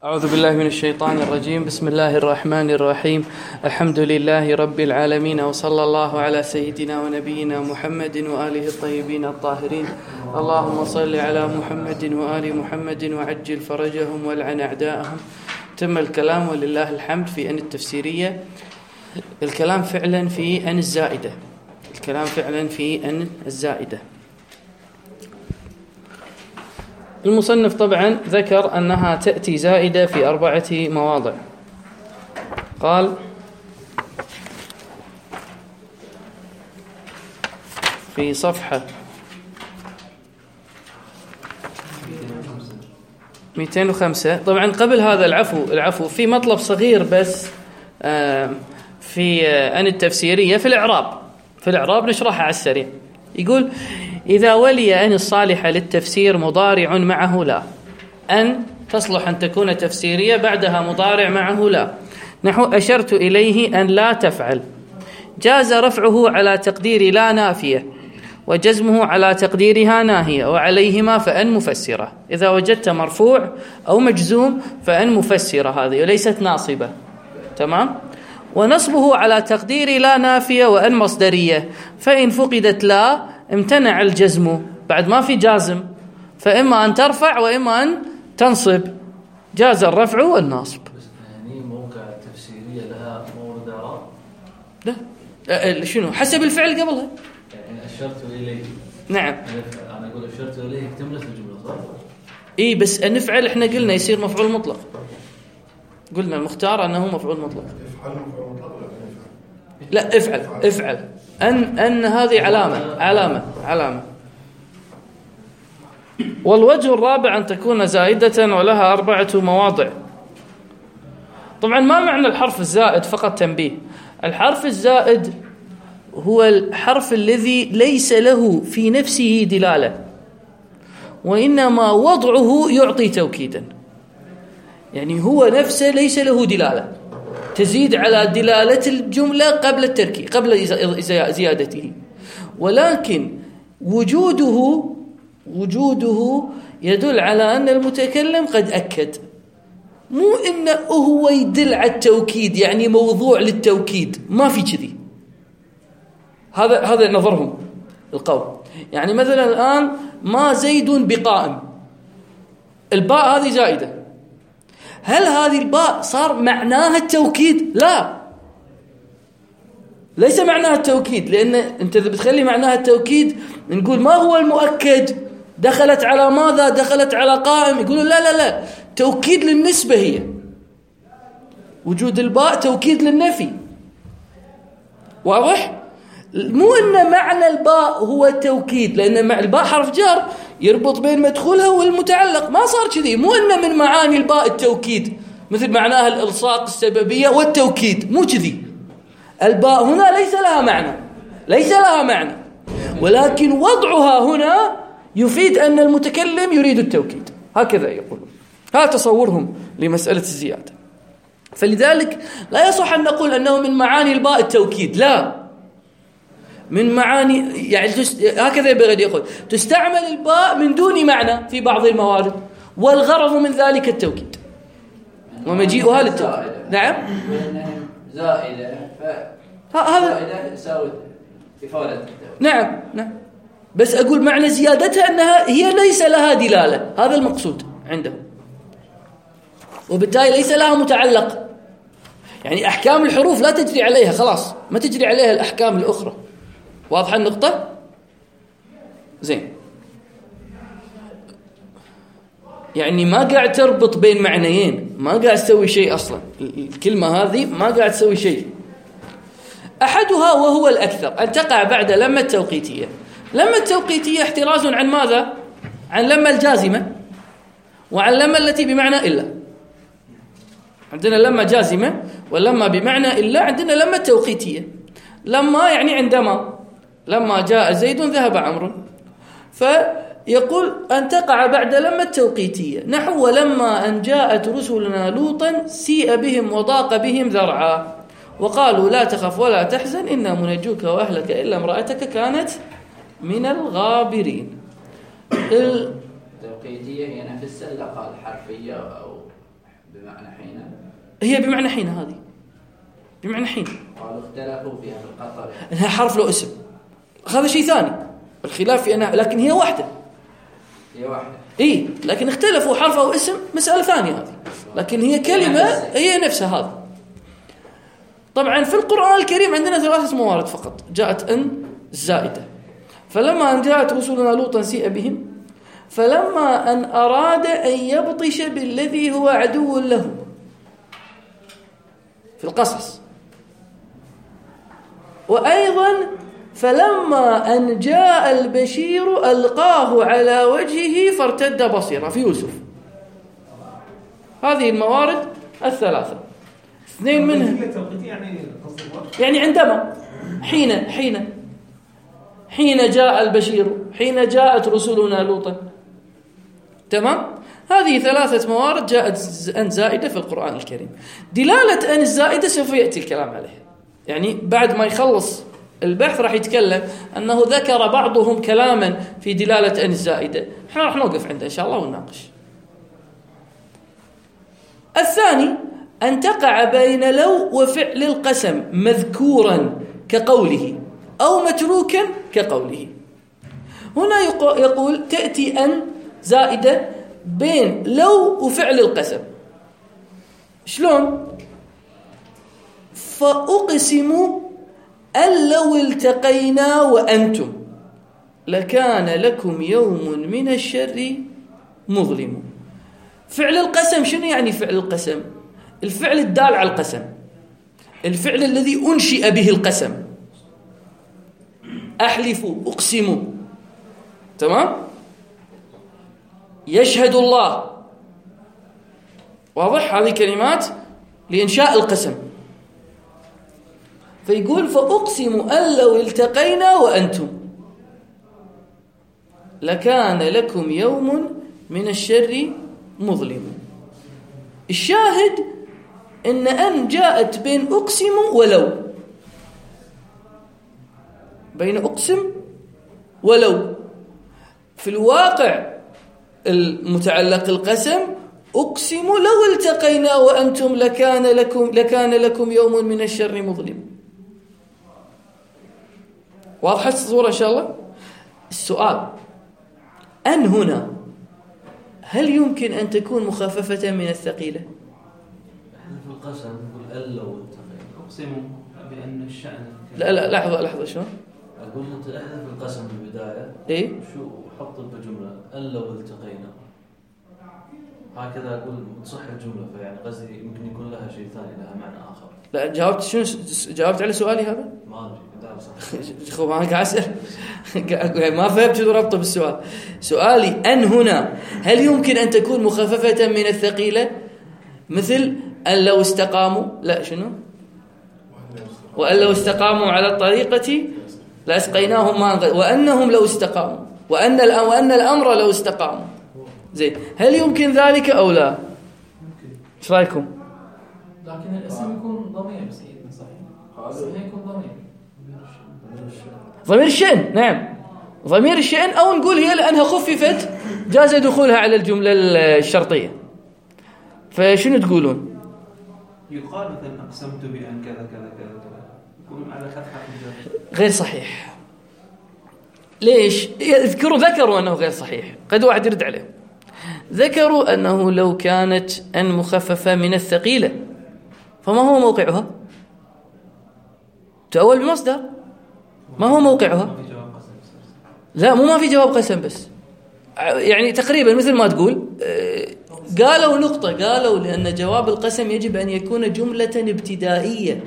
أعوذ بالله من الشيطان الرجيم. بسم الله الرحمن الرحيم. الحمد لله رب العالمين، وصلى الله على سيدنا ونبينا محمد وآله الطيبين الطاهرين. اللهم صل على محمد وآل محمد وعجل فرجهم والعن أعداءهم. تم الكلام ولله الحمد في أن التفسيرية. الكلام فعلا في أن الزائدة، الكلام فعلا في أن الزائدة. المصنف طبعا ذكر أنها تأتي زائدة في 4 مواضع. قال: في صفحة 205. طبعا قبل هذا العفو في مطلب صغير بس في أن التفسيرية في الإعراب نشرحها على السريع. يقول: إذا ولي أن الصالحة للتفسير مضارع معه لا، أن تصلح أن تكون تفسيرية بعدها مضارع معه لا، نحو أشرت إليه أن لا تفعل، جاز رفعه على تقدير لا نافية، وجزمه على تقديرها ناهية، وعليهما فأن مفسرة. إذا وجدت مرفوع أو مجزوم فأن مفسرة هذه وليست ناصبة، تمام؟ ونصبه على تقدير لا نافية وأن مصدرية، فإن فقدت لا امتنع الجزم، بعد ما في جازم، فإما أن ترفع وإما أن تنصب، جاز الرفع والنصب. يعني موقع تفسيرية لها مورد إعراب؟ لا، شنو حسب الفعل قبلها. يعني أشرت إليه. نعم، أنا أقول أشرت إليه اكتملت الجملة صح؟ إيه، بس نفعل إحنا قلنا يصير مفعول مطلق، قلنا المختار أنه مفعول مطلق. لا، افعل أن هذه علامة. والوجه الرابع أن تكون زائدة ولها 4 مواضع. طبعا ما معنى الحرف الزائد؟ فقط تنبيه: الحرف الزائد هو الحرف الذي ليس له في نفسه دلالة، وإنما وضعه يعطي توكيدا. يعني هو نفسه ليس له دلالة تزيد على دلالة الجملة قبل التركيب، قبل زيادته، ولكن وجوده يدل على أن المتكلم قد أكد، مو إنه هو يدل على التوكيد، يعني موضوع للتوكيد، ما في كذي. هذا نظرهم القول. يعني مثلا الآن: ما زيد بقائم، الباء هذه زائدة، هل هذه الباء صار معناها التوكيد؟ لا، ليس معناها التوكيد، لأن أنت إذا بتخلي معناها التوكيد نقول ما هو المؤكد؟ دخلت على ماذا؟ دخلت على قائم. يقولوا لا، توكيد للنسبة، هي وجود الباء توكيد للنفي. واضح؟ مو إن معنى الباء هو التوكيد، لأن الباء حرف جر يربط بين مدخولها والمتعلق، ما صار كذي. مو إن من معاني الباء التوكيد مثل معناها الإلصاق، السببية والتوكيد، مو كذي. الباء هنا ليس لها معنى، ولكن وضعها هنا يفيد أن المتكلم يريد التوكيد، هكذا يقولون. هذا تصورهم لمسألة الزيادة. فلذلك لا يصح أن نقول أنه من معاني الباء التوكيد، لا، من معاني، يعني هكذا يبغي يقول تستعمل الباء من دون معنى في بعض الموارد، والغرض من ذلك التوكيد ومجيئها للتوكيد. نعم، زائدة، هذا يساوي إفادة. نعم، بس أقول معنى زيادتها أنها هي ليس لها دلالة، هذا المقصود عندهم، وبالتالي ليس لها متعلق. يعني أحكام الحروف لا تجري عليها، خلاص ما تجري عليها الأحكام الأخرى. واضحة النقطة؟ زين. يعني ما قاعد تربط بين معنيين، ما قاعد تسوي شيء أصلا، الكلمة هذه ما قاعد تسوي شيء. أحدها وهو الأكثر أن تقع بعد لما التوقيتية. لما التوقيتية احتراز عن ماذا؟ عن لما الجازمة، وعن لما التي بمعنى إلا. عندنا لما جازمة ولما بمعنى إلا، عندنا لما التوقيتية. لما يعني عندما، لما جاء زيد ذهب عمرو، فيقول أن تقع بعد لما التوقيتية، نحو: ولما أن جاءت رسلنا لوطا سيء بهم وضاق بهم ذرعا، وقالوا لا تخف ولا تحزن إنا منجوك وأهلك إلا امرأتك كانت من الغابرين. التوقيتية هي نفسها اللقاء الحرفية أو بمعنى حين. هي بمعنى حين، هذه بمعنى حين. قالوا اختلفوا فيها في القطر انها حرف له اسم، هذا شيء ثاني، الخلاف في انها، لكن هي واحده. هي واحده. اي لكن اختلفوا حرف او اسم مساله ثانيه هذه، لكن هي كلمه هي نفسها هذا. طبعا في القرآن الكريم عندنا 3 موارد فقط جاءت ان الزائده. فلما ان جاءت رسلنا لوطا سيء بهم، فلما ان اراد ان يبطش بالذي هو عدو له في القصص، وايضا فلما ان جاء البشير القاه على وجهه فارتد بصيرا في يوسف. هذه الموارد 3 2 منها يعني عندما حين جاء البشير، حين جاءت رسلنا لوطا. تمام؟ هذه 3 موارد جاءت أن زائدة في القرآن الكريم. دلالة أن الزائدة سوف يأتي الكلام عليها، يعني بعد ما يخلص البحث راح يتكلم أنه ذكر بعضهم كلاما في دلالة أن الزائدة، احنا راح نوقف عنده إن شاء الله ونناقش. الثاني أن تقع بين لو وفعل القسم مذكورا كقوله أو متروكا كقوله. هنا يقول تأتي أن زائدة بين لو وفعل القسم. شلون؟ فأقسم أن لو التقينا وأنتم لكان لكم يوم من الشر مظلم. فعل القسم شنو يعني فعل القسم؟ الفعل الدال على القسم، الفعل الذي أنشئ به القسم. أحلف، أقسم، تمام؟ يشهد الله، واضح؟ هذه كلمات لإنشاء القسم. فيقول فأقسم أن لو التقينا وأنتم لكان لكم يوم من الشر مظلم. الشاهد أن جاءت بين أقسم ولو، بين أقسم ولو. في الواقع المتعلق القسم أقسم لو التقينا وأنتم لكان لكم يوم من الشر مظلم. واضحة الصورة إن شاء الله؟ السؤال أن هنا هل يمكن أن تكون مخففة من الثقيلة؟ احنا في القسم نقول ألا والتقينا، أقسم بأن الشأن. لا لحظة شلون؟ أقول أنت احنا في القسم بالبداية إيه؟ شو حط بجملة ألا والتقينا، هكذا أقول تصح الجملة، فيعني قصدي يمكن يكون لها شيء ثاني، لها معنى آخر. لا جاوبت على سؤالي هذا؟ ما أدري كذا صح. خو أنا قاعد أسأل ما فهمت شو ربطه بالسؤال. سؤالي أن هنا هل يمكن أن تكون مخففة من الثقيلة، مثل أن لو استقاموا، لا شنو؟ وأن لو استقاموا على الطريقة لأسقيناهم ماء، وأنهم لو استقاموا، وأن الأمر لو استقاموا. زين، هل يمكن ذلك أو لا؟ ممكن. إيش رأيكم؟ لكن الاسم يكون ضمير سيدنا، صحيح؟ يكون ضمير الشأن. نعم، ضمير الشأن، أو نقول هي لأنها خففت جاز دخولها على الجملة الشرطية. فشنو تقولون؟ يقال مثلا أقسمت بأن كذا كذا كذا كذا، يكون على فتحة غير صحيح. ليش؟ ذكروا أنه غير صحيح. قد واحد يرد عليه. ذكروا أنه لو كانت أن مخففة من الثقيلة فما هو موقعها؟ تأول بمصدر، ما هو موقعها؟ لا، ما في جواب قسم، بس يعني تقريبا مثل ما تقول. قالوا نقطة، قالوا لأن جواب القسم يجب أن يكون جملة ابتدائية،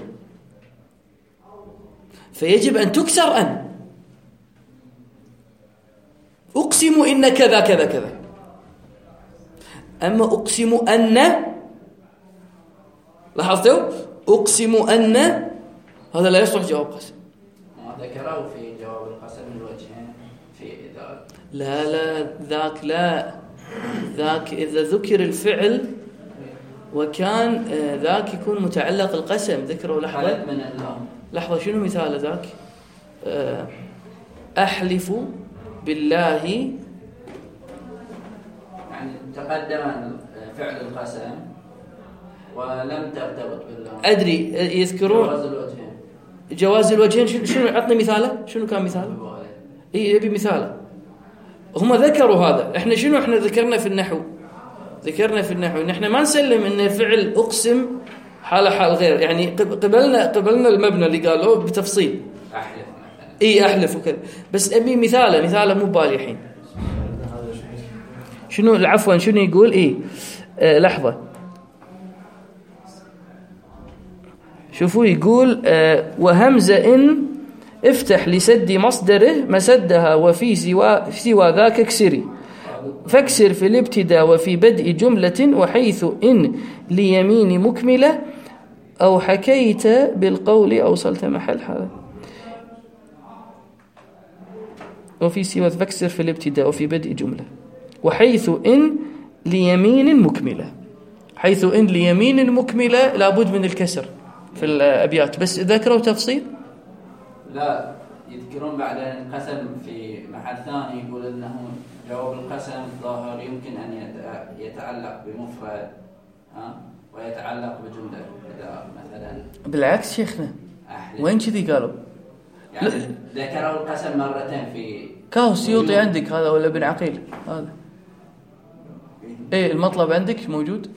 فيجب أن تكسر أن. أقسم إن كذا كذا كذا، أما أقسم أن، لاحظتوا؟ أقسم أن هذا لا يصلح جواب قسم. ما ذكروا في جواب القسم الوجهين في ذاك. لا ذاك لا، ذاك إذا ذكر الفعل وكان ذاك يكون متعلق القسم. ذكروا لحظة شنو مثال ذاك؟ أحلف بالله، يعني تقدم فعل القسم ولم ترتبط بالله. أدري يذكرون جواز الوجهين. شنو عطني مثاله؟ شنو كان مثاله؟ يبي مثاله. هم ذكروا هذا. احنا ذكرنا في النحو ان احنا ما نسلم ان فعل اقسم حال غير، يعني قبلنا المبنى اللي قالوه بتفصيل احلف مثلا احلف وكذا، بس ابي مثاله مو بالي الحين. شنو عفوا شنو يقول؟ لحظه شوفوا يقول وهمزه ان افتح لسد مصدره مسدها وفي سوى ذاك اكسري، فاكسر في الابتداء وفي بدء جملة، وحيث إن ليمين مكملة أو حكيت بالقول أوصلت محل هذا، وفي سوى فاكسر في الابتداء وفي بدء جملة، وحيث إن ليمين مكملة. حيث إن ليمين مكملة لابد من الكسر في الأبيات، بس ذكروا تفصيل؟ لا، يذكرون بعد القسم في محل ثاني يقول انه جواب القسم الظاهر يمكن ان يتعلق بمفرد ويتعلق بجمله، اذا مثلا بالعكس شيخنا وين كذي قالوا؟ يعني ذكروا القسم مرتين في كاو السيوطي عندك هذا ولا ابن عقيل هذا؟ المطلب عندك موجود؟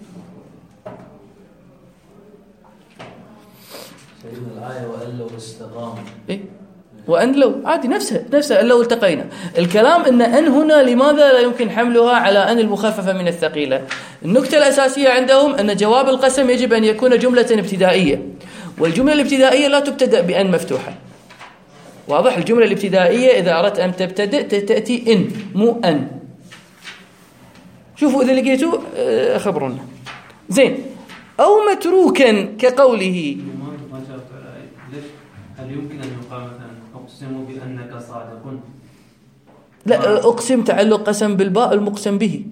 سيدنا الآية وأن لو استقام وأن لو عادي نفسها أن لو التقينا. الكلام أن هنا لماذا لا يمكن حملها على أن المخففة من الثقيلة؟ النكتة الأساسية عندهم أن جواب القسم يجب أن يكون جملة ابتدائية، والجملة الابتدائية لا تبتدأ بأن مفتوحة. واضح؟ الجملة الابتدائية إذا أردت أن تبتدئ تأتي إن مو أن. شوفوا إذا لقيتوا خبرونا. زين. أو متروكا كقوله هل يمكن أن يقال مثلا أقسم بأنك صادق؟ لا، أقسم تعلق قسم بالباء المقسم به.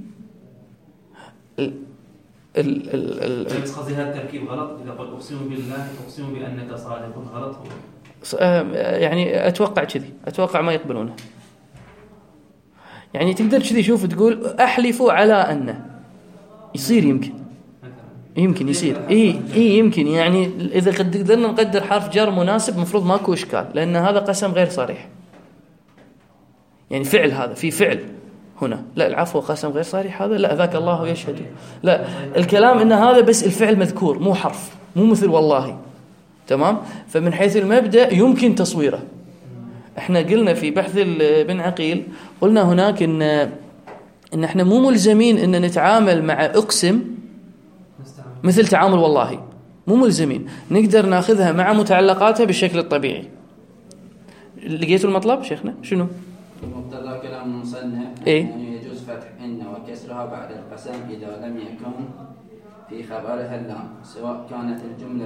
بس قصدي هذا التركيب غلط. إذا قلت أقسم بالله أقسم بأنك صادق غلط هو. يعني أتوقع ما يقبلونه. يعني تقدر كذي شوف تقول أحلف على أن يصير يمكن يصير يمكن. يعني إذا قدرنا نقدر حرف جر مناسب مفروض ماكو إشكال، لأن هذا قسم غير صريح. يعني فعل هذا في فعل هنا، لا العفو قسم غير صريح هذا، لا ذاك الله يشهد، لا الكلام إن هذا بس الفعل مذكور مو حرف، مو مثل والله. تمام. فمن حيث المبدأ يمكن تصويره. احنا قلنا في بحث ابن عقيل قلنا هناك إن احنا مو ملزمين إن نتعامل مع أقسم مثل تعامل والله، مو ملزمين، نقدر ناخذها مع متعلقاتها بالشكل الطبيعي. لقيتوا المطلب شيخنا؟ شنو مقتضى كلام المصنف يعني يجوز فتح إن وكسرها بعد القسم إذا لم يكن في خبرها اللام، سواء كانت الجملة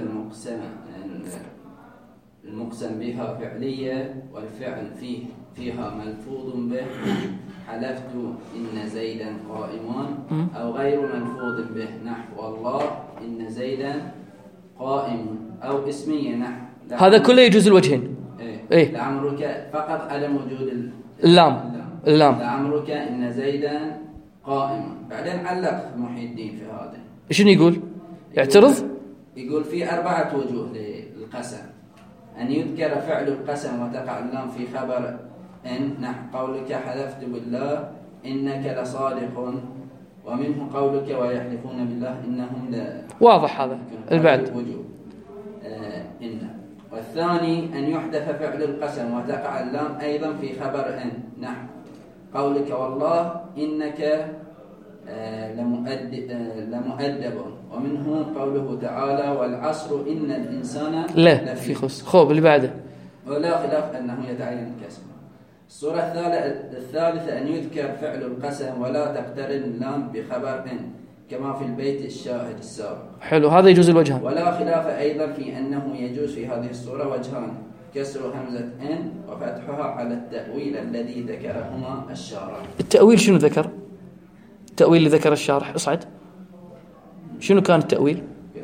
المقسم بها فعلية والفعل فيها ملفوظ به، حلفت إن زيدا قائم، أو غير ملفوظ به نحو الله إن زيدا قائم، أو اسمية نحو هذا كله يجوز الوجهين. لعمرك فقط عدم وجود اللام لعمرك إن زيدا قائم. بعدين علق محي الدين في هذا. شنو يقول؟ يعترض؟ يقول في 4 وجوه للقسم: أن يذكر فعل القسم وتقع اللام في خبر إن نحو قولك حلفت بالله إنك لصادق، ومنه قولك ويحلفون بالله إنهم لا. واضح هذا البعد وجوه إن. والثاني أن يحدث فعل القسم وتقع اللام أيضا في خبر إن نحو قولك والله إنك لمؤدب، ومنه قوله تعالى والعصر إن الإنسان لا في خص اللي بعده، ولا خلاف أنه يتعين الكسر. الصورة الثالثة أن يذكر فعل القسم ولا تقترن اللام بخبر إن كما في البيت الشاهد السابق. حلو، هذا يجوز الوجهان. ولا خلاف أيضا في أنه يجوز في هذه الصورة وجهان: كسر همزة إن وفتحها على التأويل الذي ذكرهما الشارح. التأويل شنو ذكر؟ التأويل اللي ذكر الشارح اصعد. شنو كان التأويل؟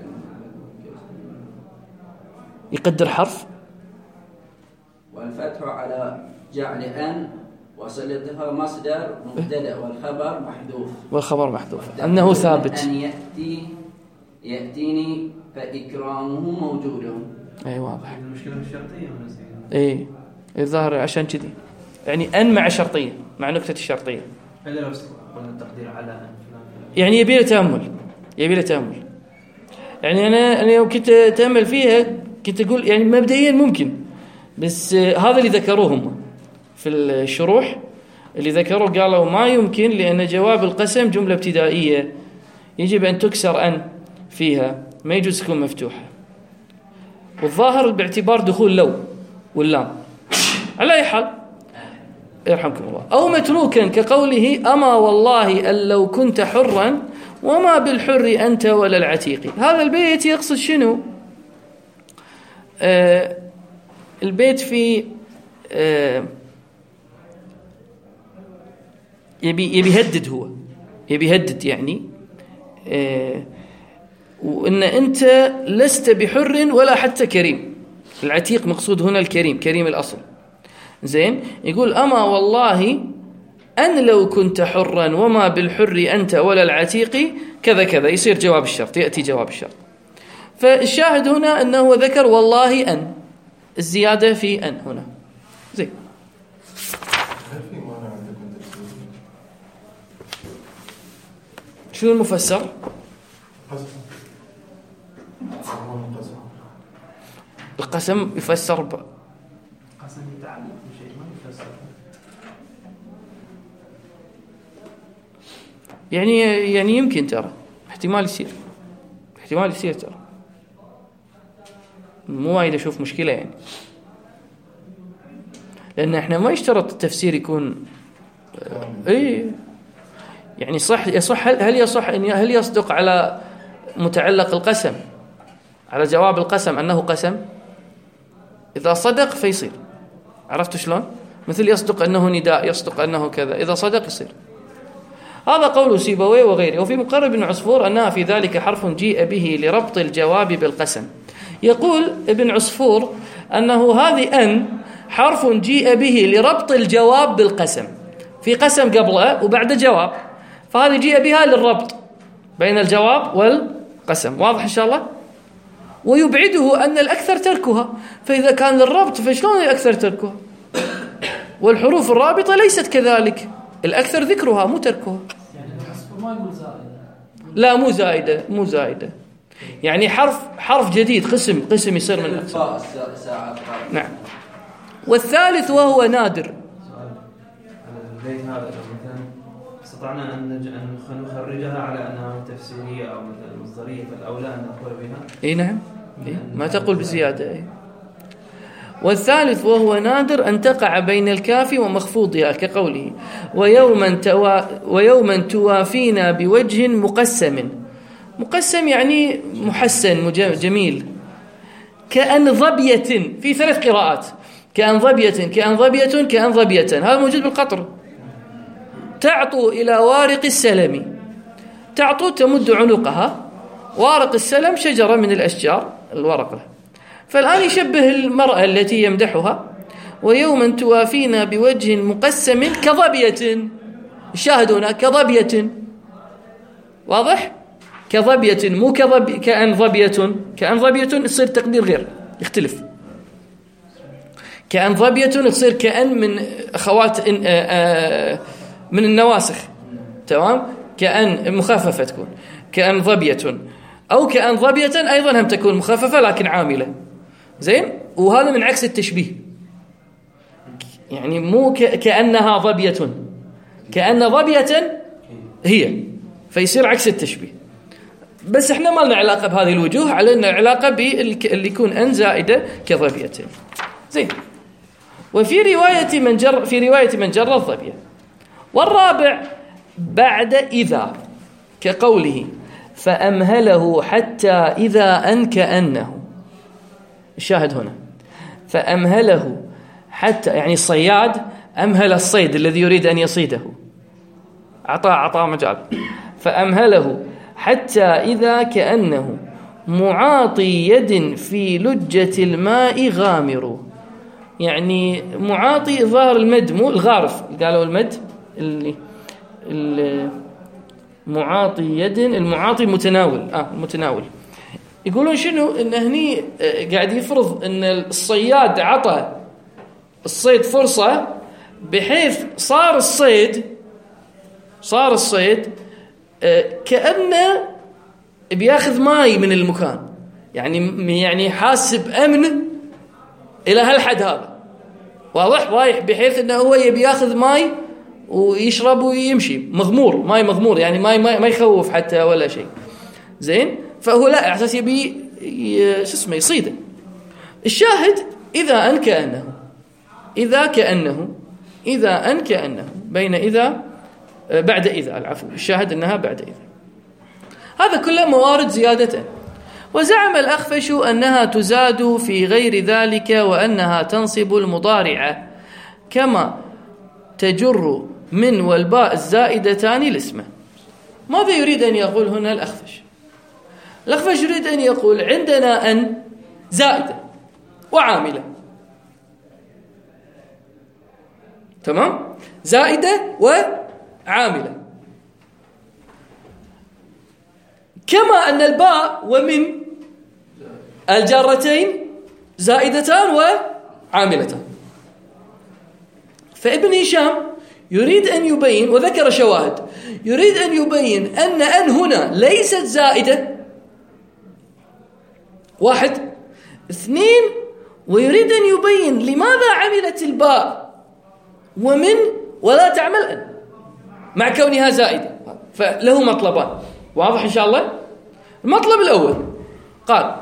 يقدر حرف، والفتح على جعل أن وصلتها مصدر مبتدأ والخبر محذوف أنه ثابت. أن يأتي يأتيني فإكرامه موجود. أي واضح. المشكلة الشرطية من السيد. إيه الظاهر عشان كذي يعني أن مع شرطية مع نكتة الشرطية. إلا لو قلنا التقدير على أن يعني يبي له تأمل. يعني أنا يوم كنت أتأمل فيها كنت أقول يعني مبدئيا ممكن، بس هذا اللي ذكروهم في الشروح اللي ذكروا قالوا ما يمكن، لأن جواب القسم جملة ابتدائية يجب أن تكسر أن فيها، ما يجوز تكون مفتوحة، والظاهر باعتبار دخول لو واللام على أي حال يرحمكم الله، أو متروكا كقوله أما والله أن لو كنت حرا وما بالحر أنت ولا العتيق. هذا البيت يقصد شنو؟ البيت في يبي يهدد يعني وإن أنت لست بحر ولا حتى كريم. العتيق مقصود هنا الكريم، كريم الأصل. زين، يقول أما والله أن لو كنت حرا وما بالحر أنت ولا العتيق كذا كذا، يصير جواب الشرط، يأتي جواب الشرط. فالشاهد هنا أنه ذكر والله أن، الزيادة في أن هنا. زين، شنو المفسر؟ القسم يفسر قسم يتعلق بشيء ما يفسر. يعني يمكن ترى احتمال يصير ترى، مو وايد اشوف مشكلة يعني، لأن احنا ما يشترط التفسير يكون يعني يصح هل يصدق على متعلق القسم، على جواب القسم أنه قسم؟ إذا صدق فيصير، عرفت شلون؟ مثل يصدق أنه نداء، يصدق أنه كذا، إذا صدق يصير. هذا قول سيبويه وغيره. وفي مقرب ابن عصفور أنها في ذلك حرف جيء به لربط الجواب بالقسم. يقول ابن عصفور أنه هذه أن حرف جيء به لربط الجواب بالقسم، في قسم قبله وبعد جواب، فهذه جيء بها للربط بين الجواب والقسم. واضح إن شاء الله؟ ويبعده أن الأكثر تركها، فإذا كان للربط فشلون الأكثر تركها؟ والحروف الرابطة ليست كذلك، الأكثر ذكرها مو تركها. يعني الحصف ما يقول زائدة؟ لا مو زائدة يعني حرف جديد، قسم يصير من الأقسام. نعم. والثالث وهو نادر. سؤال على البيت هذا، مثلا استطعنا أن نخرجها على أنها تفسيرية أو مصدرية، فالأولى أن نقول بها. إيه نعم، ما تقول بزيادة. والثالث وهو نادر أن تقع بين الكاف ومخفوضها كقوله ويوما توافينا بوجه مقسم يعني محسن جميل. كأن ظبية، في 3 قراءات، كأن ظبية، هذا موجود بالقطر. تعطو إلى وارق السلم، تعطو تمد عنقها، وارق السلم شجرة من الأشجار الورق له. فالآن يشبه المرأة التي يمدحها، ويوما توافينا بوجه مقسم كظبية. الشاهد هنا كظبية، واضح؟ كظبية مو كأن ظبية يصير تقدير غير، يختلف. كأن ظبية يصير كأن من أخوات من النواسخ، تمام؟ كأن مخففة تكون كأن ظبية، أو كأن ظبية أيضا هم تكون مخففة لكن عاملة. زين، وهذا من عكس التشبيه، يعني مو كأنها ظبية، كأن ظبية هي، فيصير عكس التشبيه. بس احنا ما لنا علاقة بهذه الوجوه، علينا علاقة باللي يكون أن زائدة كظبية. زين. وفي رواية من جر الظبية. والرابع بعد إذا كقوله فأمهله حتى إذا أن كأنه. الشاهد هنا فأمهله حتى، يعني الصياد أمهل الصيد الذي يريد أن يصيده، عطاء مجال. فأمهله حتى إذا كأنه معاطي يد في لجة الماء غامر. يعني معاطي ظاهر المد، مو الغارف، قالوا المد اللي معاطي يد، المعاطي متناول. يقولون شنو؟ إن هني قاعد يفرض إن الصياد عطى الصيد فرصة بحيث صار الصيد كأنه بياخذ ماي من المكان، يعني حاسب أمن إلى هالحد هذا، واضح؟ رايح بحيث أنه هو يبي ياخذ ماي ويشرب ويمشي ماي مغمور، يعني ماي ما يخوف حتى ولا شيء. زين، فهو لا على أساس يبي يصيده. الشاهد إذا أن كأنه بين إذا بعد إذا، العفو، الشاهد أنها بعد إذا. هذا كله موارد زيادته. وزعم الأخفش أنها تزاد في غير ذلك وأنها تنصب المضارعة كما تجر من والباء الزائدتان الاسم. ماذا يريد أن يقول هنا الأخفش؟ الأخفش يريد أن يقول عندنا أن زائدة وعاملة، تمام؟ زائدة وعاملة، كما أن الباء ومن الجارتين زائدتان وعاملتان. فابن هشام يريد أن يبين، وذكر شواهد، يريد أن يبين أن هنا ليست زائدة، 1. 2، ويريد أن يبين لماذا عملت الباء ومن ولا تعمل أن مع كونها زائدة. فله مطلبان، واضح إن شاء الله؟ المطلب الأول قال: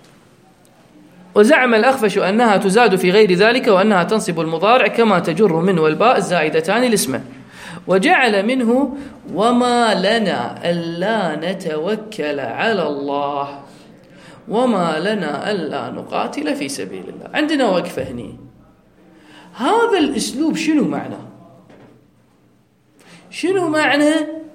وزعم الأخفش أنها تزاد في غير ذلك وأنها تنصب المضارع كما تجر من والباء الزائدتان الاسم، وجعل منه وما لنا ألا نتوكل على الله وما لنا ألا نقاتل في سبيل الله. عندنا وقفة هني. هذا الأسلوب شنو معناه؟ شنو معنى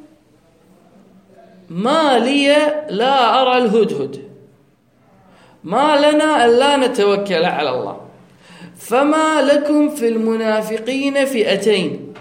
ما لي لا أرى الهدهد، ما لنا ألا نتوكل على الله، فما لكم في المنافقين فئتين،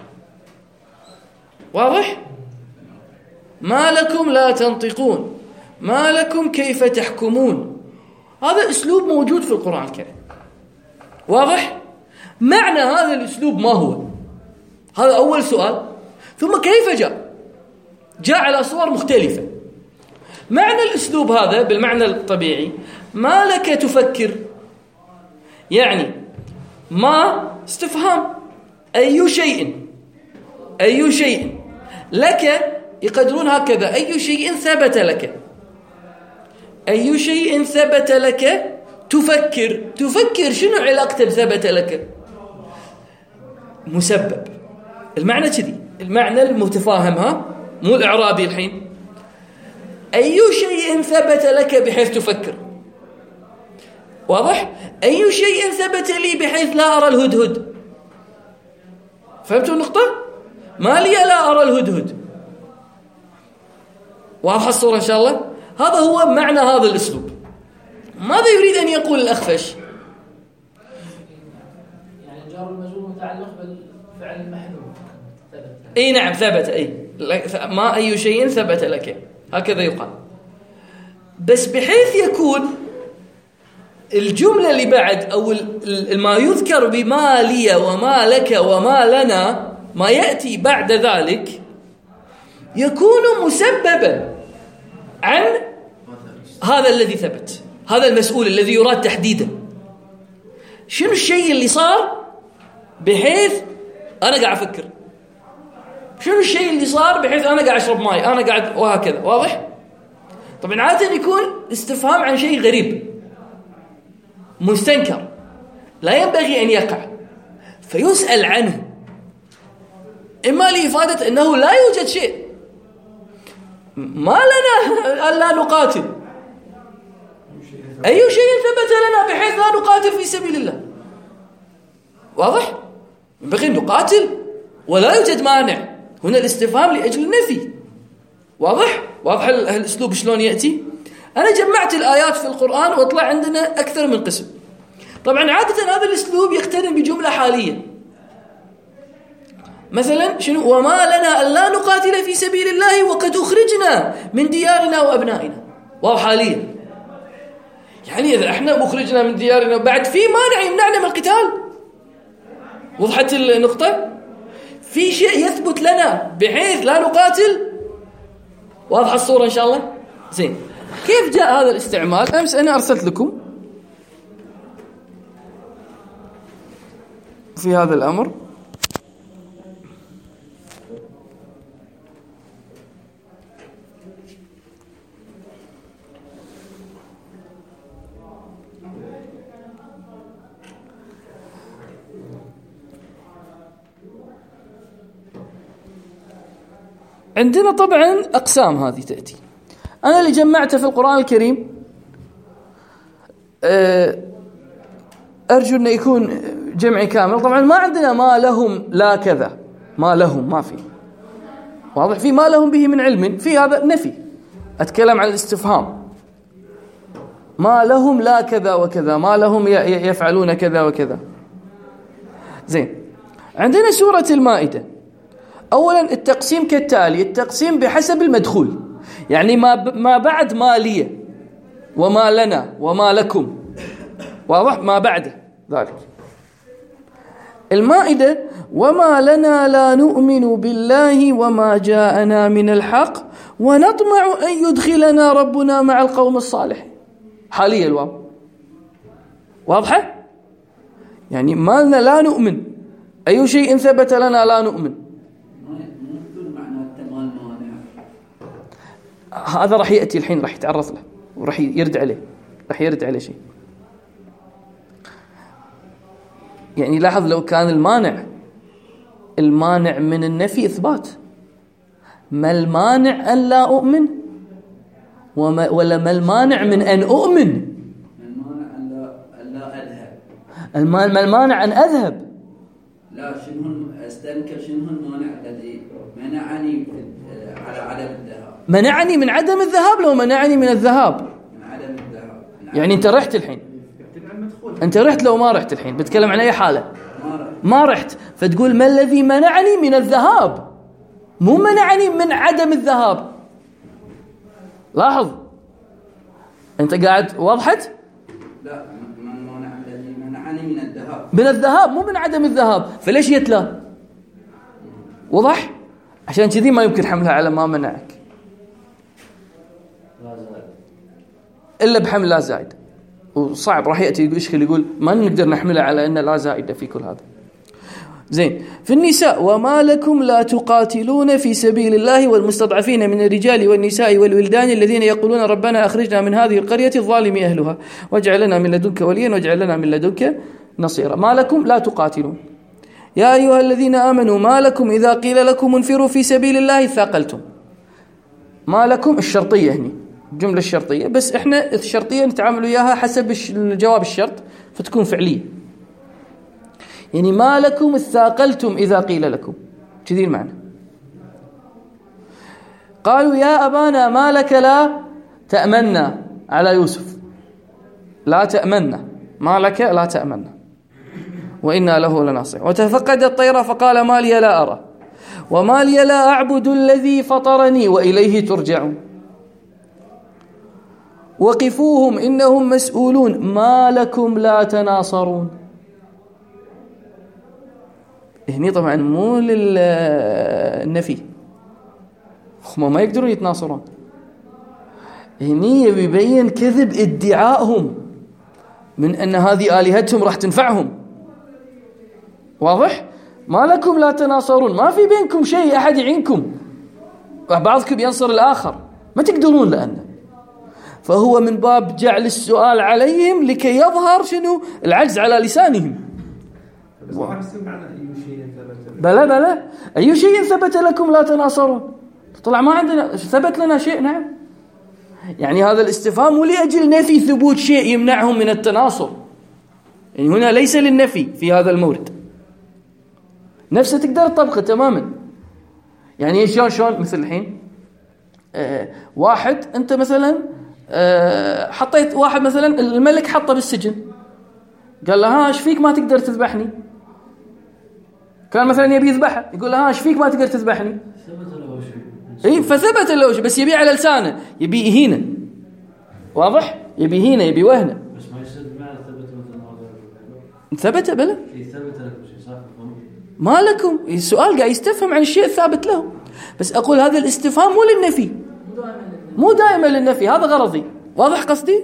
واضح؟ ما لكم لا تنطقون، ما لكم كيف تحكمون. هذا أسلوب موجود في القرآن الكريم، واضح؟ معنى هذا الأسلوب ما هو؟ هذا أول سؤال. ثم كيف جاء على صور مختلفة. معنى الأسلوب هذا بالمعنى الطبيعي: ما لك تفكر، يعني ما استفهام، أي شيء لك، يقدرون هكذا: أي شيء ثبت لك، أي شيء ثبت لك تفكر. شنو علاقته بثبت لك؟ مسبب. المعنى كذي، المعنى المتفاهم، ها، مو الإعرابي الحين. أي شيء ثبت لك بحيث تفكر، واضح؟ أي شيء ثبت لي بحيث لا أرى الهدهد. فهمتوا النقطة؟ ما لي لا أرى الهدهد. واضح الصورة إن شاء الله؟ هذا هو معنى هذا الأسلوب. ماذا يريد أن يقول الأخفش؟ يعني جار المجرور متعلق بالفعل المحذوف. اي نعم، ثبت. اي ما أي شيء ثبت لك، هكذا يقال، بس بحيث يكون الجملة اللي بعد أو ما يذكر بما لي وما لك وما لنا، ما يأتي بعد ذلك يكون مسببا عن هذا الذي ثبت، هذا المسؤول الذي يراد تحديدا. شنو الشيء اللي صار بحيث أنا قاعد أفكر؟ شنو الشيء اللي صار بحيث أنا قاعد أشرب ماء، أنا قاعد، وهكذا، واضح؟ طبعا عادة يكون استفهام عن شيء غريب مستنكر لا ينبغي أن يقع، فيسأل عنه، إما لإفادة أنه لا يوجد شيء، ما لنا ألا نقاتل، أي شيء ثبت لنا بحيث لا نقاتل في سبيل الله، واضح؟ ينبغي أن نقاتل ولا يوجد مانع. هنا الاستفهام لأجل النفي، واضح الأسلوب شلون يأتي. أنا جمعت الآيات في القرآن وطلع عندنا أكثر من قسم. طبعا عادة هذا الأسلوب يقترن بجملة حالية، مثلا شنو؟ وما لنا ألا نقاتل في سبيل الله وقد أخرجنا من ديارنا وأبنائنا. واضحة لي؟ يعني إذا احنا مخرجنا من ديارنا بعد في مانع يمنعنا من القتال. وضحت النقطة؟ في شيء يثبت لنا بحيث لا نقاتل. واضحة الصورة إن شاء الله؟ زين. كيف جاء هذا الاستعمال؟ أمس أنا أرسلت لكم في هذا الأمر عندنا طبعا أقسام هذه تأتي. أنا اللي جمعته في القرآن الكريم أرجو أن يكون جمعي كامل. طبعا ما عندنا ما لهم لا كذا، ما لهم ما في، واضح؟ في ما لهم به من علم، في هذا نفي، أتكلم عن الاستفهام. ما لهم لا كذا وكذا، ما لهم يفعلون كذا وكذا. زين. عندنا سورة المائدة أولا التقسيم كالتالي: التقسيم بحسب المدخول، يعني ما بعد ما لي وما لنا وما لكم، واضح؟ ما بعد ذلك. المائدة: وما لنا لا نؤمن بالله وما جاءنا من الحق ونطمع أن يدخلنا ربنا مع القوم الصالحين. حاليا الواو واضحة؟ يعني ما لنا لا نؤمن، أي شيء ثبت لنا لا نؤمن. هذا راح يأتي الحين، راح يتعرض له وراح يرد عليه، راح يرد عليه شيء. يعني لاحظ لو كان المانع من النفي إثبات، ما المانع أن لا أؤمن ولا ما المانع من أن أؤمن؟ المانع أن لا أذهب. ما المانع أن أذهب؟ لا، شنو أستنكر شنو المانع الذي منعني على عدم الذهاب؟ منعني من عدم الذهاب. لو منعني من الذهاب من عدم الذهاب يعني أنت رحت الحين، أنت رحت، لو ما رحت الحين بتكلم عن أي حالة. ما رحت، فتقول ما الذي منعني من الذهاب، مو منعني من عدم الذهاب. لاحظ أنت قاعد، وضحت؟ لا، ما المانع الذي منعني من الذهاب؟ من الذهاب مو من عدم الذهاب، فليش يتلا؟ وضح؟ عشان كذي ما يمكن حملها على ما منعك إلا بحمل لا زائد، وصعب راح يأتي يشكل يقول ما نقدر نحملها على أن لا زائدة في كل هذا. زين. في النساء: وما لكم لا تقاتلون في سبيل الله والمستضعفين من الرجال والنساء والولدان الذين يقولون ربنا أخرجنا من هذه القرية الظالم أهلها واجعل لنا من لدنك وليا واجعل لنا من لدنك نصيرا. ما لكم لا تقاتلون. يا أيها الذين آمنوا ما لكم إذا قيل لكم انفروا في سبيل الله ثاقلتم. ما لكم الشرطية هني، الجملة الشرطية، بس احنا الشرطية نتعامل وياها حسب الجواب الشرط فتكون فعلية. يعني ما لكم ثاقلتم إذا قيل لكم، كذي المعنى. قالوا يا أبانا ما لك لا تأمنا على يوسف، لا تأمنا، ما لك لا تأمنا وإنا له لناصحون. وتفقد الطير فقال ما لي لا أرى وما لي لا أعبد الذي فطرني وإليه ترجعون. وقفوهم إنهم مسؤولون. ما لكم لا تناصرون. هني طبعا مو للنفي، هم ما يقدرون يتناصرون. هني يبين كذب ادعائهم من أن هذه آلهتهم راح تنفعهم. واضح؟ ما لكم لا تناصرون، ما في بينكم شيء أحد يعينكم، بعضكم ينصر الآخر، ما تقدرون. لأنه فهو من باب جعل السؤال عليهم لكي يظهر شنو العجز على لسانهم. بلى أي شيء ثبت لكم لا تناصرون. طلع ما عندنا ثبت لنا شيء. نعم، يعني هذا الاستفهام مو لأجل نفي ثبوت شيء يمنعهم من التناصر، يعني هنا ليس للنفي في هذا المورد. نفسه تقدر تطبقه تماما. يعني شلون مثل الحين واحد أنت مثلا حطيت واحد مثلا الملك حطه بالسجن، قال له ها ايش فيك ما تقدر تذبحني؟ كان مثلا يبي يذبحها، يقول له ايش فيك ما تقدر تذبحني؟ ثبت له شيء. اي فثبت له شيء، بس يبي على لسانه، يبي يهينه. واضح؟ يبي يهينه، يبي وهنه. بس ما يصير بمعنى ثبت مثل ثبت بله. ثبت لكم شيء صح؟ ما لكم السؤال قاعد يستفهم عن الشيء الثابت له، بس اقول هذا الاستفهام مو للنفي، مو دائما للنفي، هذا غرضي. واضح قصدي؟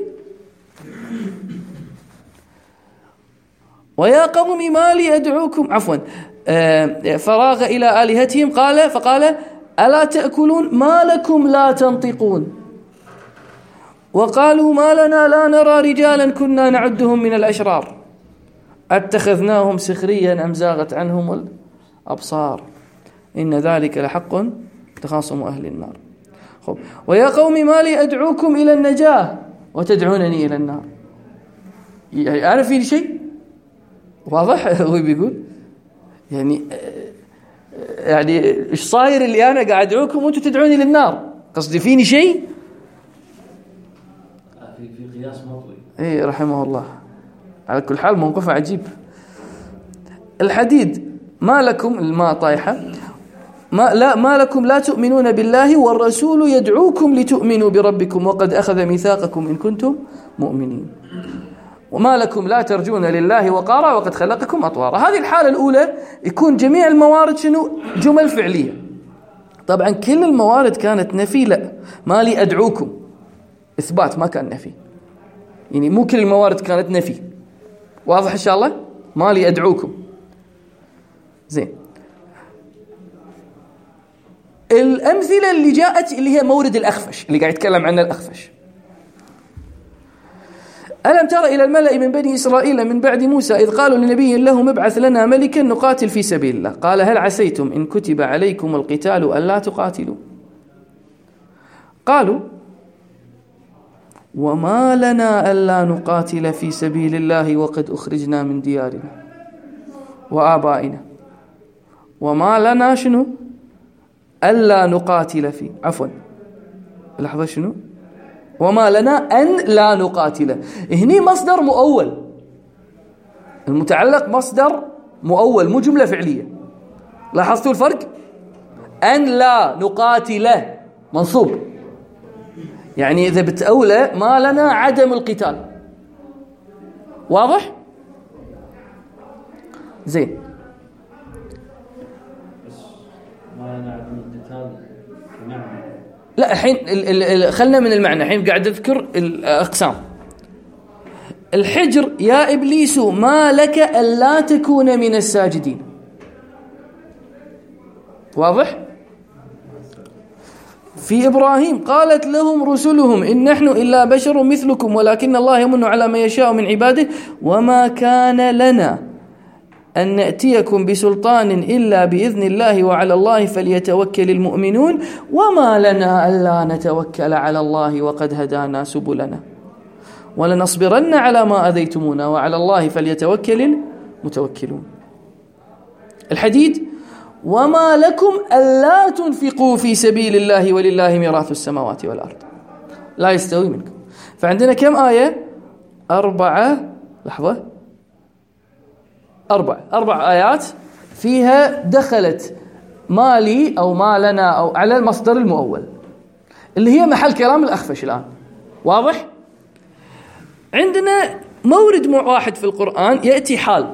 ويا قوم ما لي أدعوكم فراغ إلى آلهتهم فقال ألا تأكلون ما لكم لا تنطقون وقالوا ما لنا لا نرى رجالا كنا نعدهم من الأشرار أتخذناهم سخريا أم زاغت عنهم الأبصار إن ذلك لحق تخاصم أهل النار. ويا قوم ما لي أدعوكم إلى النجاة وتدعونني إلى النار. يعني أنا في شيء واضح هو بيقول يعني إيش صاير اللي أنا قاعد أدعوكم وأنتم تدعوني للنار؟ قصدي فيني شيء؟ في قياس مطوي. إيه رحمه الله. على كل حال موقفه عجيب. الحديد ما لكم الماء طايحة ما لكم لا تؤمنون بالله والرسول يدعوكم لتؤمنوا بربكم وقد أخذ ميثاقكم إن كنتم مؤمنين وما لكم لا ترجون لله وقارا وقد خلقكم أطوارا. هذه الحالة الأولى يكون جميع الموارد شنو؟ جمل فعلية. طبعا كل الموارد كانت نفي، لا ما لي أدعوكم إثبات، ما كان نفي. يعني مو كل الموارد كانت نفي. واضح إن شاء الله؟ ما لي أدعوكم. زين. الأمثلة اللي جاءت اللي هي مورد الأخفش اللي قاعد يتكلم عنه الأخفش. ألم تر إلى الملأ من بني إسرائيل من بعد موسى إذ قالوا لنبي لهم ابعث لنا ملكا نقاتل في سبيل الله قال هل عسيتم إن كتب عليكم القتال ألا تقاتلوا قالوا وما لنا ألا نقاتل في سبيل الله وقد أخرجنا من ديارنا وآبائنا وما لنا شنو ألا نقاتل في لحظة شنو وما لنا أن لا نقاتل. هني مصدر مؤول، المتعلق مصدر مؤول مو جملة فعلية. لاحظتوا الفرق؟ أن لا نقاتل منصوب، يعني إذا بتأولى ما لنا عدم القتال. واضح؟ زين. ما لنا عدم القتال بمعنى لا الحين خلنا من المعنى. الحين قاعد أذكر الأقسام. الحجر يا إبليس ما لك ألا تكون من الساجدين. واضح؟ في إبراهيم قالت لهم رسلهم إن نحن إلا بشر مثلكم ولكن الله يمن على ما يشاء من عباده وما كان لنا أن نأتيكم بسلطان إلا بإذن الله وعلى الله فليتوكل المؤمنون وما لنا ألا نتوكل على الله وقد هدانا سبلنا ولنصبرن على ما أذيتمونا وعلى الله فليتوكل المتوكلون. الحديد وما لكم ألا تنفقوا في سبيل الله ولله ميراث السماوات والأرض لا يستوي منكم. فعندنا كم آية؟ 4 آيات فيها دخلت ما لي أو ما لنا أو على المصدر المؤول اللي هي محل كلام الأخفش الآن. واضح؟ عندنا مورد واحد في القرآن يأتي حال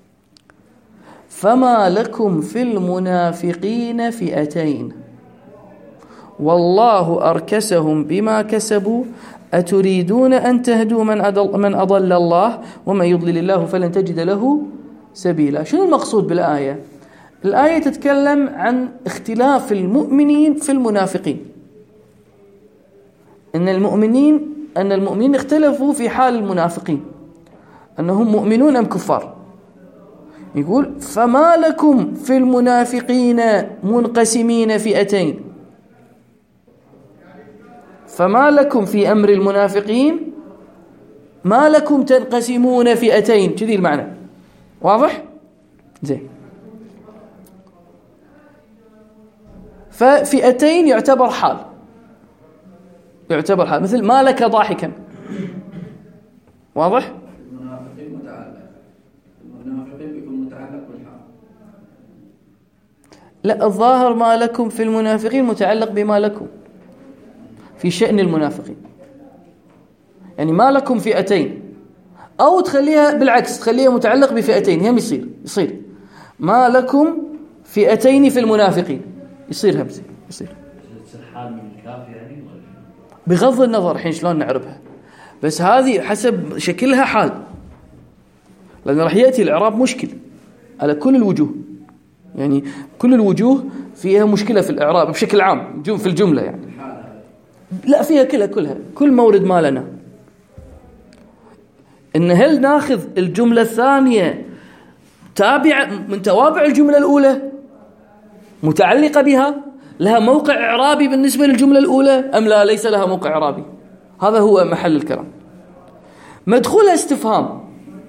فما لكم في المنافقين فئتين والله أركسهم بما كسبوا أتريدون أن تهدوا من أضل الله ومن يضلل الله فلن تجد له سبيلا. شنو المقصود بالآية؟ الآية تتكلم عن اختلاف المؤمنين في المنافقين. أن المؤمنين اختلفوا في حال المنافقين أنهم مؤمنون أم كفار. يقول فما لكم في المنافقين منقسمين فئتين. فما لكم في أمر المنافقين ما لكم تنقسمون فئتين. كذي المعنى. واضح؟ زين. ففئتين يعتبر حال مثل ما لك ضاحكا. واضح؟ المنافقين بيكون متعلق بالحال. لا، الظاهر ما لكم في المنافقين متعلق بما لكم في شأن المنافقين، يعني ما لكم فئتين، أو تخليها بالعكس، تخليها متعلق بفئتين، هم يصير ما لكم فئتين في المنافقين، يصير همزة، يصير حال من الكاف يعني، بغض النظر الحين شلون نعرفها، بس هذه حسب شكلها حال، لأن راح يأتي الإعراب مشكل على كل الوجوه، يعني كل الوجوه فيها مشكلة في الإعراب بشكل عام في الجملة يعني، لا فيها كلها كل مورد ما لنا. إن هل ناخذ الجملة الثانية تابعة من توابع الجملة الأولى متعلقة بها، لها موقع إعرابي بالنسبة للجملة الأولى، أم لا ليس لها موقع إعرابي؟ هذا هو محل الكلام. مدخول استفهام،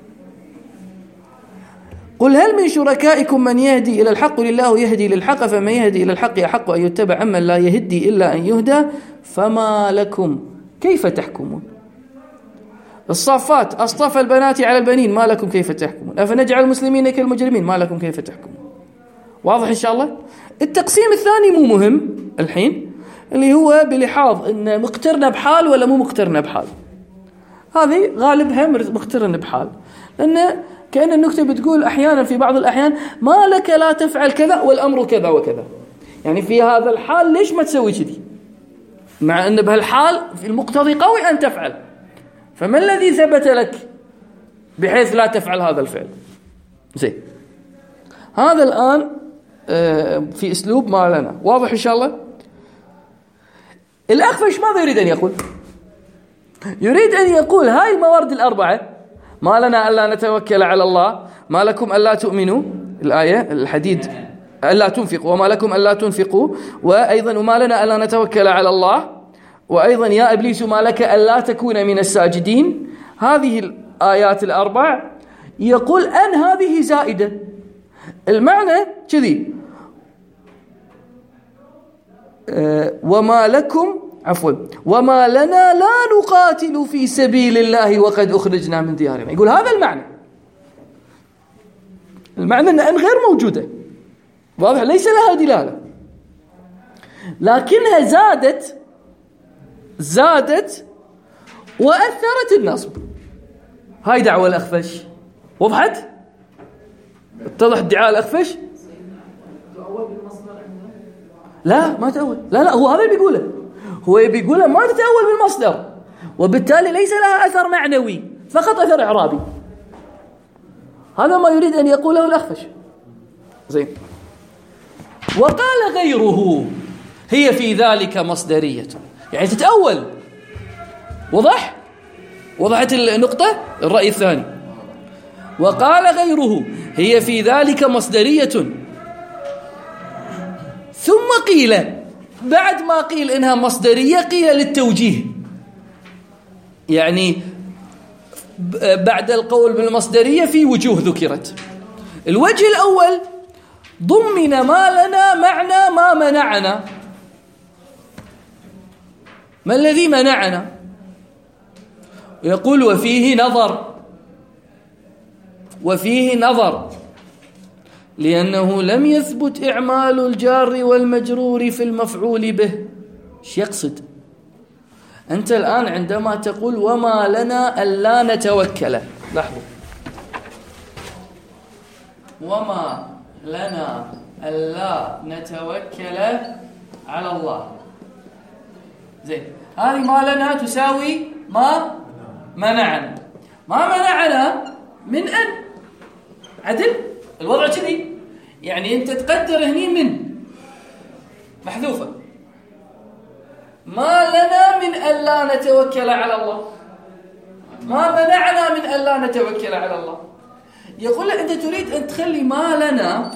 قل هل من شركائكم من يهدي إلى الحق؟ قل الله يهدي للحق، فمن يهدي إلى الحق أحق أن يتبع أمن لا يهدي إلا أن يهدى، فما لكم كيف تحكمون. الصافات أصطفى البنات على البنين، ما لكم كيف تحكمون. أفنجعل المسلمين كالمجرمين، ما لكم كيف تحكمون. واضح إن شاء الله؟ التقسيم الثاني مو مهم الحين، اللي هو بلحاظ إن مقترنة بحال ولا مو مقترنة بحال. هذه غالبها مقترنة بحال، لأن كأن النكتة بتقول أحيانا في بعض الأحيان ما لك لا تفعل كذا والأمر كذا وكذا، يعني في هذا الحال ليش ما تسوي كذي، مع أن بهالحال في المقتضي قوي أن تفعل، فما الذي ثبت لك بحيث لا تفعل هذا الفعل؟ زين، هذا الآن في أسلوب ما لنا. واضح إن شاء الله؟ الأخفش ماذا يريد أن يقول؟ يريد أن يقول هاي الموارد الأربعة، ما لنا ألا نتوكل على الله، ما لكم ألا تؤمنوا، الآية الحديد ألا تنفقوا، وما لكم ألا تنفقوا، وأيضا وما لنا ألا نتوكل على الله، وأيضا يا إبليس ما لك ألا تكون من الساجدين. هذه الآيات الأربع يقول أن هذه زائدة، المعنى كذي، وما لكم وما لنا لا نقاتل في سبيل الله وقد أخرجنا من ديارنا. يقول هذا المعنى أن غير موجودة، واضح، ليس لها دلالة، لكنها زادت وأثرت النصب. هاي دعوة الأخفش، وضحت؟ اتضح ادعاء الأخفش؟ لا ما تأول، لا هو هذا بيقوله، ما تتأول بالمصدر، وبالتالي ليس لها أثر معنوي، فقط أثر إعرابي. هذا ما يريد أن يقوله الأخفش. زين، وقال غيره هي في ذلك مصدرية، يعني تتأول. وضحت النقطة، الرأي الثاني. وقال غيره هي في ذلك مصدرية، ثم قيل بعد ما قيل إنها مصدرية قيل للتوجيه، يعني بعد القول بالمصدرية في وجوه ذكرت. الوجه الأول ضمن ما لنا معنى ما منعنا. ما الذي منعنا؟ يقول وفيه نظر لأنه لم يثبت إعمال الجار والمجرور في المفعول به. ايش يقصد؟ أنت الآن عندما تقول وما لنا ألا نتوكل، لاحظوا، وما لنا ألا نتوكل على الله، زين، هذه ما لنا تساوي ما منعنا. ما منعنا من أن عدل الوضع كذي، يعني أنت تقدر هني من محذوفة، ما لنا من ألا نتوكل على الله، ما منعنا من ألا نتوكل على الله. يقول لك أنت تريد أن تخلي ما لنا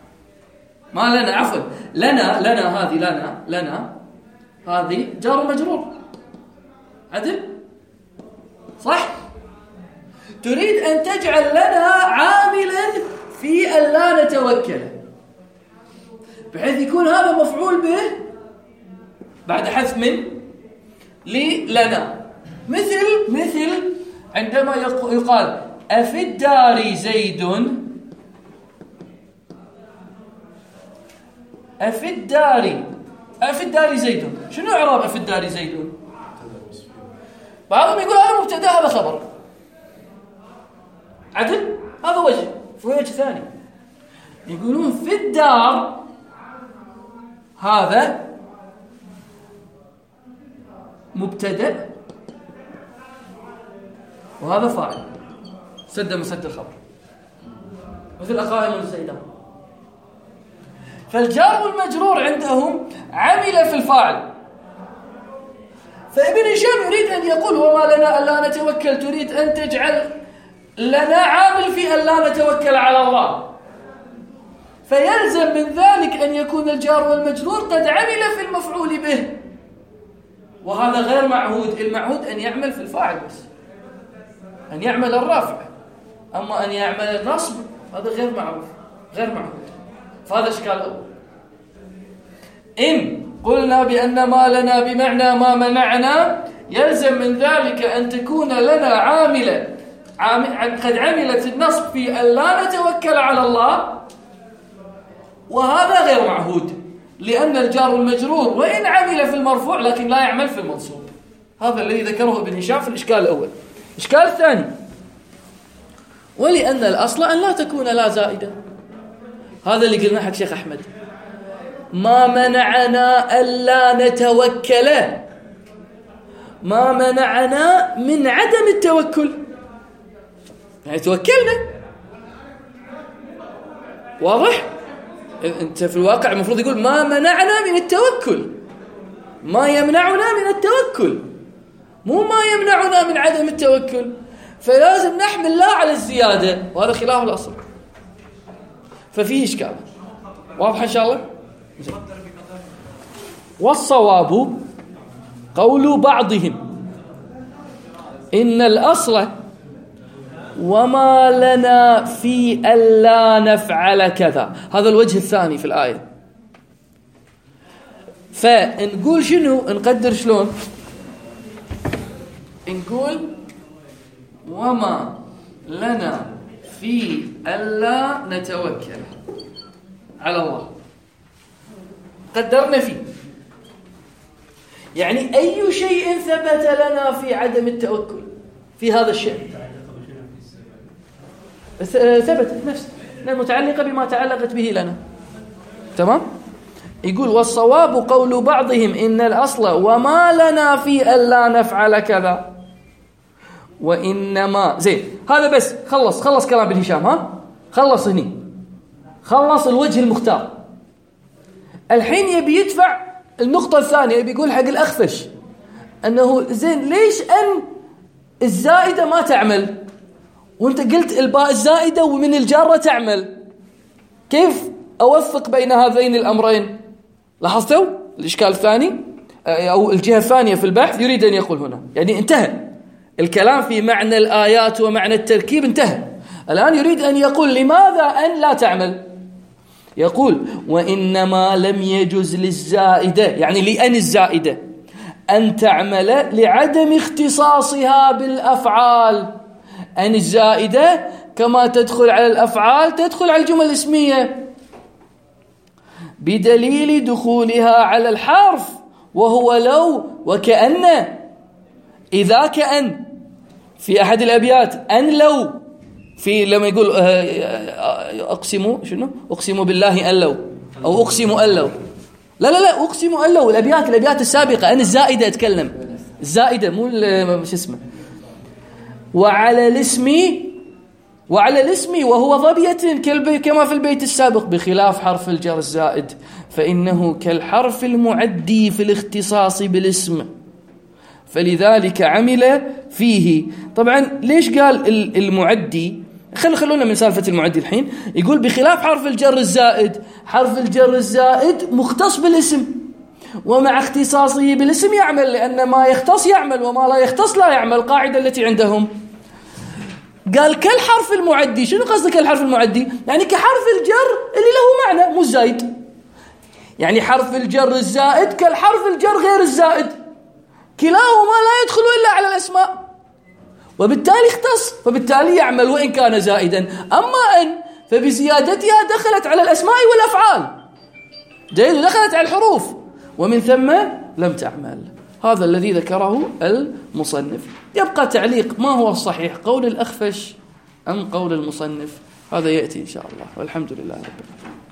لنا هذه جار مجرور، عدل صح؟ تريد أن تجعل لنا عاملا في ألا نتوكل، بحيث يكون هذا مفعول به بعد حذف من لنا، مثل عندما يقال أفي الدار زيد، أفي الدار زيد. شنو إعراب أفي الدار زيد؟ بعضهم يقول هذا مبتدأ هذا خبر. عدل؟ هذا وجه. في وجه ثاني يقولون في الدار هذا مبتدأ وهذا فاعل سد مسد الخبر، مثل أقائم الزيدان. فالجار والمجرور عندهم عمل في الفاعل. فابن هشام يريد أن يقول وما لنا ألا نتوكل، تريد أن تجعل لنا عامل في ألا نتوكل على الله، فيلزم من ذلك أن يكون الجار والمجرور قد عمل في المفعول به، وهذا غير معهود. المعهود أن يعمل في الفاعل بس، أن يعمل الرافع، أما أن يعمل النصب هذا غير معروف غير معهود. فهذا إشكال أول. إن قلنا بأن ما لنا بمعنى ما منعنا، يلزم من ذلك أن تكون لنا عاملة قد عملت النصب في أن لا نتوكل على الله، وهذا غير معهود، لأن الجار والمجرور وإن عمل في المرفوع لكن لا يعمل في المنصوب. هذا الذي ذكره ابن هشام في الإشكال الأول. الإشكال الثاني، ولأن الأصل أن لا تكون لا زائدة. هذا اللي قلنا حق شيخ أحمد، ما منعنا ألا نتوكل، ما منعنا من عدم التوكل، يعني توكلنا. واضح؟ أنت في الواقع المفروض يقول ما منعنا من التوكل، ما يمنعنا من التوكل، مو ما يمنعنا من عدم التوكل. فلازم نحمل لا على الزيادة، وهذا خلاف الأصل، ففيه إشكال. واضح إن شاء الله؟ والصواب قول بعضهم إن الأصل وما لنا في ألا نفعل كذا. هذا الوجه الثاني في الآية. فنقول شنو؟ نقدر شلون؟ نقول وما لنا في ألا نتوكل على الله، قدرنا فيه، يعني أي شيء ثبت لنا في عدم التوكل في هذا الشيء ثبتت نفسه متعلقة بما تعلقت به لنا. تمام؟ يقول والصواب قول بعضهم إن الأصل وما لنا في ألا نفعل كذا، وإنما زين. هذا بس خلص كلام ابن هشام. ها خلص هني، خلص الوجه المختار. الحين يبي يدفع النقطة الثانية، يبي يقول حق الأخفش أنه زين ليش أن الزائدة ما تعمل وانت قلت الباء الزائدة ومن الجارة تعمل؟ كيف أوفق بين هذين الأمرين؟ لاحظتوا الإشكال الثاني أو الجهة الثانية في البحث؟ يريد أن يقول هنا يعني انتهى الكلام في معنى الآيات ومعنى التركيب، انتهى. الآن يريد أن يقول لماذا أن لا تعمل. يقول وإنما لم يجوز للزائدة، يعني لأن الزائدة أن تعمل لعدم اختصاصها بالأفعال. أن الزائدة كما تدخل على الأفعال تدخل على الجمل الاسمية بدليل دخولها على الحرف، وهو لو وكأن. إذا كأن في أحد الأبيات، أن لو في لما يقول أقسم بالله أن لو، أو أقسم أن لو، لا أقسم أن لو. الأبيات السابقة أن الزائدة أتكلم، الزائدة مو مش اسمه. وعلى الاسم وهو ضبية كما في البيت السابق، بخلاف حرف الجر الزائد فإنه كالحرف المعدي في الاختصاص بالاسم، فلذلك عمل فيه. طبعا ليش قال المعدي؟ خلونا من سالفة المعدي الحين. يقول بخلاف حرف الجر الزائد، حرف الجر الزائد مختص بالاسم، ومع اختصاصه بالاسم يعمل، لأن ما يختص يعمل وما لا يختص لا يعمل، القاعدة التي عندهم. قال كالحرف المعدي. شنو قصدك كالحرف المعدي؟ يعني كحرف الجر اللي له معنى مو الزائد، يعني حرف الجر الزائد كالحرف الجر غير الزائد، كلاهما لا يدخل إلا على الأسماء، وبالتالي اختص، فبالتالي يعمل وإن كان زائدا. أما أن فبزيادتها دخلت على الأسماء والأفعال، دليل دخلت على الحروف ومن ثم لم تعمل. هذا الذي ذكره المصنف. يبقى تعليق ما هو الصحيح، قول الأخفش أم قول المصنف؟ هذا يأتي إن شاء الله، والحمد لله رب العالمين.